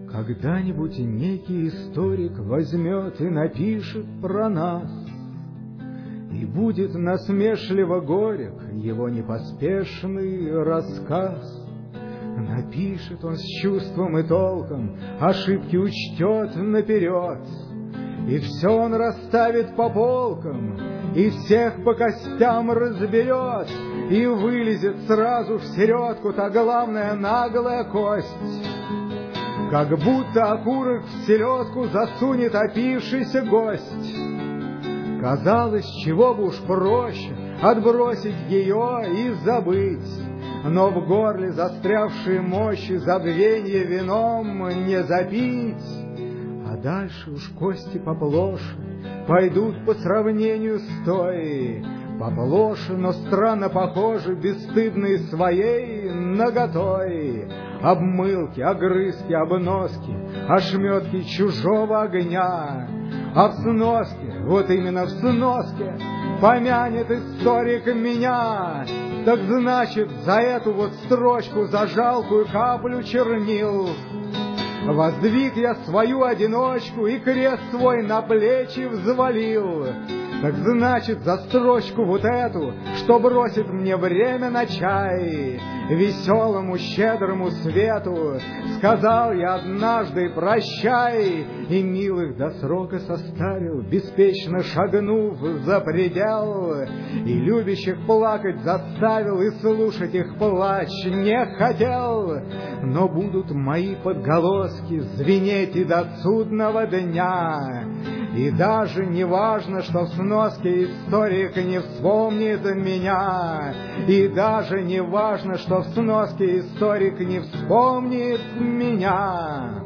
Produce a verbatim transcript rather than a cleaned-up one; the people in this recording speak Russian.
Когда-нибудь некий историк возьмет и напишет про нас, и будет насмешливо горек его непоспешный рассказ. Напишет он с чувством и толком, ошибки учтет наперед, и все он расставит по полкам, и всех по костям разберет, и вылезет сразу в середку та главная наглая кость. Как будто окурок в селедку засунет опившийся гость. Казалось, чего бы уж проще отбросить ее и забыть, но в горле застрявшие мощи забвенье вином не запить. А дальше уж кости поплоше пойдут по сравнению с той, поплоше, но странно похожи, бесстыдные своей наготой. Обмылки, огрызки, обноски, ошметки чужого огня. А в сноске, вот именно в сноске, помянет историк меня. Так значит, за эту вот строчку, за жалкую каплю чернил, воздвиг я свою одиночку и крест свой на плечи взвалил. Так значит, за строчку вот эту, что бросит мне время на чай, веселому щедрому свету сказал я однажды прощай, и милых до срока состарил, беспечно шагнув за предел, и любящих плакать заставил, и слушать их плач не хотел. Но будут мои подголоски звенеть и до судного дня, и даже не важно, что в сноске историк не вспомнит меня, и даже не важно, что в сноске историк не вспомнит меня.